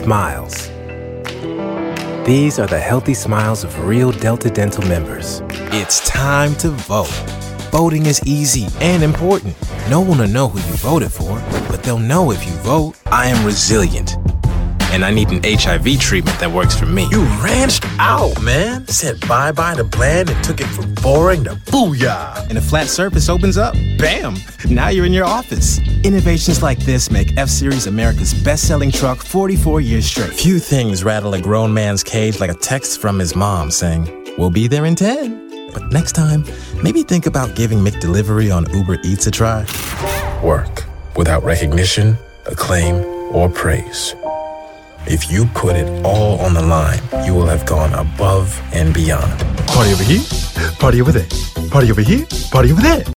smiles. These are the healthy smiles of real Delta Dental members. It's time to vote. Voting is easy and important. No one will know who you voted for, but they'll know if you vote. I am resilient, and I need an HIV treatment that works for me. You ranched out, man. Said bye-bye to bland and took it from boring to booyah. And a flat surface opens up. Bam! Now you're in your office. Innovations like this make F-Series America's best-selling truck 44 years straight. Few things rattle a grown man's cage like a text from his mom saying, "We'll be there in 10. But next time, maybe think about giving McDelivery on Uber Eats a try. Work without recognition, acclaim, or praise. If you put it all on the line, you will have gone above and beyond. Party over here, party over there, party over here, party over there.